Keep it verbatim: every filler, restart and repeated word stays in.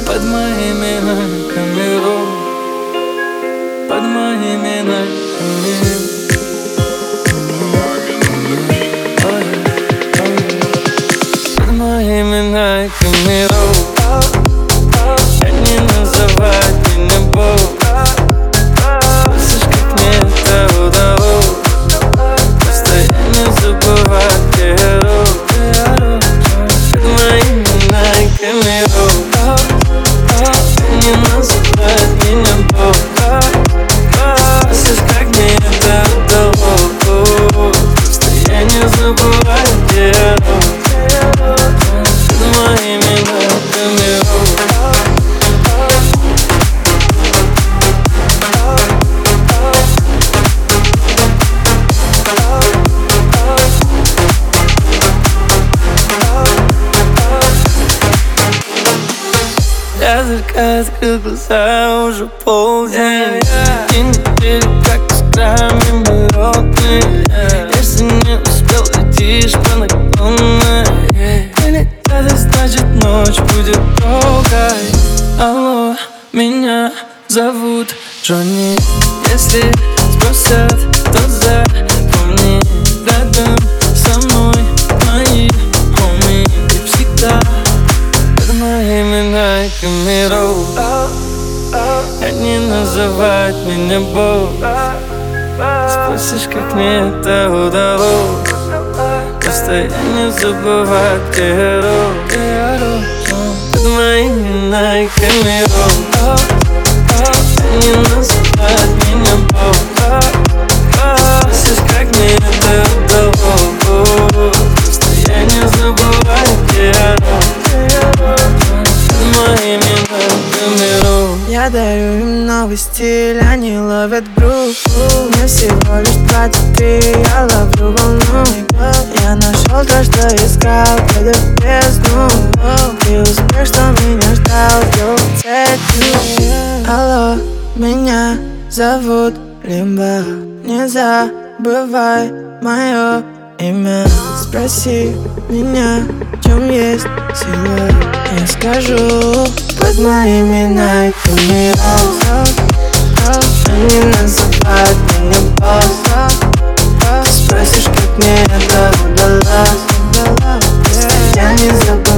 Под моими ногами рок, под моими ногами. Под моими ногами рок. Они называют меня Бог. Слышишь, как мне это удалось. Просто я не забываю, где я рок. Под моими ногами рок. Они называют меня Бог. Слышишь, как мне это удалось. Просто я не забываю, где я рок. Под моими ногами рок. Я только открыл глаза, уже полдень. И недели, как искрами мы родные. Если не успел, летишь по наклонной. Или это значит, ночь будет долгой. Алло, меня зовут Джонни. Если спросят, то запомни. Рядом со мной мои хоми. Ты всегда под моими ногами рок. Они называют меня Бог. Спросишь, как мне это удалось. Просто я не забываю, где я рок. Под моими ногами рок. Они называют меня Бог. Спросишь, как мне это удалось. Просто я не забываю, где я рок. Под моими ногами рок. Я дарю им новый стиль, они ловят грув. Мне всего лишь двадцать три, я ловлю волну. Я нашел то, что искал, когда в бездну. Ты успех, что меня ждал, сделал целью. Алло, меня зовут Лимба. Не забывай мое имя. Спроси меня, в чем есть сила. Я скажу. Под моими ногами рок. Они называют меня босс. Ты спросишь, как мне это удалось. Я не забыл.